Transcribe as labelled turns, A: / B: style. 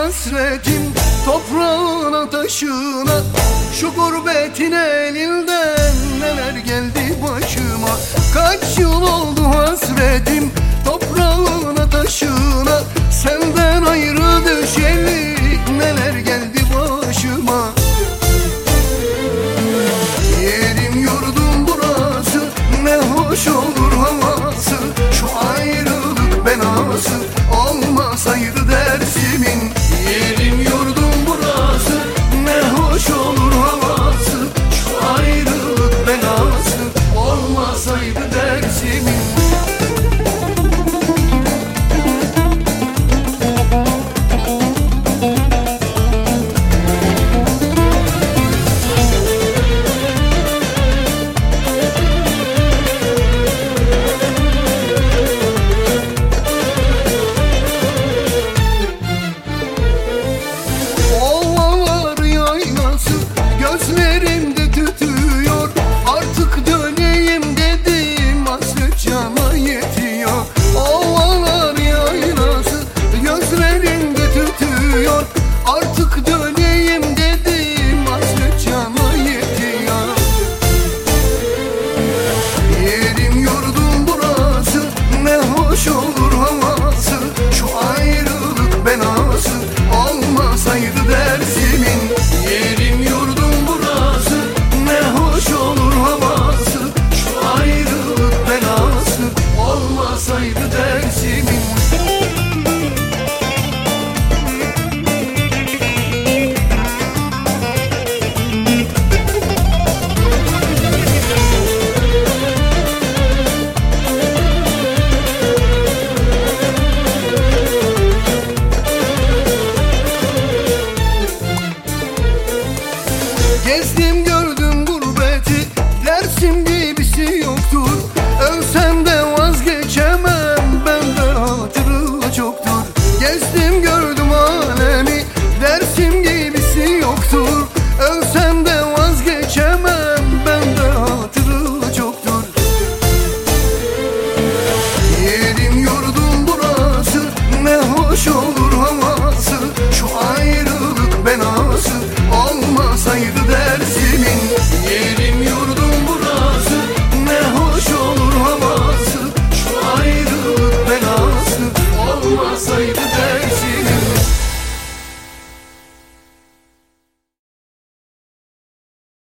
A: hasretim toprağına taşına. Şu gurbetin elinden neler geldi başıma. Kaç yıl oldu hasretim toprağına taşına. Senden ayrı düşeli neler geldi başıma. Yerim yurdum burası, ne hoş olur havası. Şu ayrılık belası olmasaydı dersimin. Yerim yurdum burası, ne hoş olur havası. Şu ayrılık belası olmasaydı dersimin. Gözlerimde tütüyor, artık döneyim dedim, hasret cana yetiyor. Ovalar yaylası gözlerimde tütüyor, artık döneyim dedim, hasret cana yetiyor. Yerim yurdum burası, ne hoş olur havası. Şu ayrılık belası olmasaydı dersimin. Yerim yurdum burası, ne hoş olur havası. Şu ayrılık belası olmasaydı dersimin.